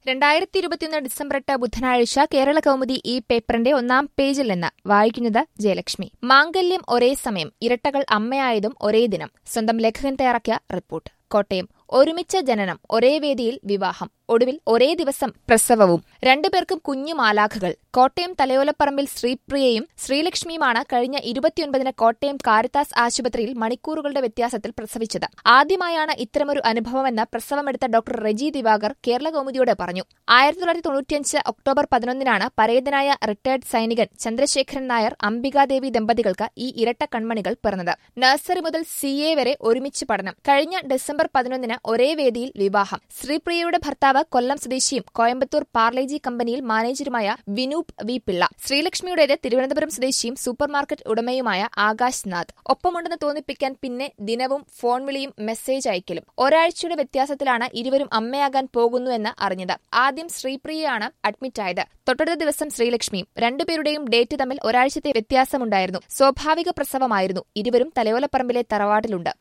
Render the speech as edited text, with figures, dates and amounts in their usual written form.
2021 December 8 ബുധനാഴ്ച കേരള കൗമുദി ഈ പേപ്പറിന്റെ ഒന്നാം പേജിൽ നിന്ന് വായിക്കുന്നത് ജയലക്ഷ്മി. മാംഗല്യം ഒരേ സമയം, ഇരട്ടകൾ അമ്മയായതും ഒരേ ദിനം. സ്വന്തം ലേഖകൻ തയ്യാറാക്കിയ റിപ്പോർട്ട്. കോട്ടയം. ഒരുമിച്ച ജനനം, ഒരേ വേദിയിൽ വിവാഹം, ഒടുവിൽ ഒരേ ദിവസം പ്രസവവും. രണ്ടുപേർക്കും കുഞ്ഞു മാലാഖകൾ. കോട്ടയം തലയോലപ്പറമ്പിൽ ശ്രീപ്രിയയും ശ്രീലക്ഷ്മിയുമാണ് കഴിഞ്ഞ 29-ന് കോട്ടയം കാരിത്താസ് ആശുപത്രിയിൽ മണിക്കൂറുകളുടെ വ്യത്യാസത്തിൽ പ്രസവിച്ചത്. ആദ്യമായാണ് ഇത്തരമൊരു അനുഭവമെന്ന് പ്രസവമെടുത്ത ഡോക്ടർ റെജി ദിവാകർ കേരള കൗമുദിയോട് പറഞ്ഞു. 1995 ഒക്ടോബർ 11-നാണ് പരേതനായ റിട്ടയർഡ് സൈനികൻ ചന്ദ്രശേഖരൻ നായർ അംബികാദേവി ദമ്പതികൾക്ക് ഈ ഇരട്ട കൺമണികൾ പിറന്നത്. നഴ്സറി മുതൽ CA വരെ ഒരുമിച്ച് പഠനം. കഴിഞ്ഞ ഡിസംബർ 11-ന് ഒരേ വേദിയിൽ വിവാഹം. ശ്രീപ്രിയയുടെ ഭർത്താവ് കൊല്ലം സ്വദേശിയും കോയമ്പത്തൂർ പാർലേജി കമ്പനിയിൽ മാനേജരുമായ വിനൂപ് വി പിള്ള. ശ്രീലക്ഷ്മിയുടേത് തിരുവനന്തപുരം സ്വദേശിയും സൂപ്പർമാർക്കറ്റ് ഉടമയുമായ ആകാശ് നാഥ്. ഒപ്പമുണ്ടെന്ന് തോന്നിപ്പിക്കാൻ പിന്നെ ദിനവും ഫോൺ വിളിയും മെസ്സേജ് അയക്കലും. ഒരാഴ്ചയുടെ വ്യത്യാസത്തിലാണ് ഇരുവരും അമ്മയാകാൻ പോകുന്നുവെന്ന് അറിഞ്ഞത്. ആദ്യം ശ്രീപ്രിയയാണ് അഡ്മിറ്റായത്. തൊട്ടടുത്ത ദിവസം ശ്രീലക്ഷ്മിയും. രണ്ടുപേരുടെയും ഡേറ്റ് തമ്മിൽ ഒരാഴ്ചത്തെ വ്യത്യാസമുണ്ടായിരുന്നു. സ്വാഭാവിക പ്രസവമായിരുന്നു. ഇരുവരും തലയോലപ്പറമ്പിലെ തറവാട്ടിലുണ്ട്.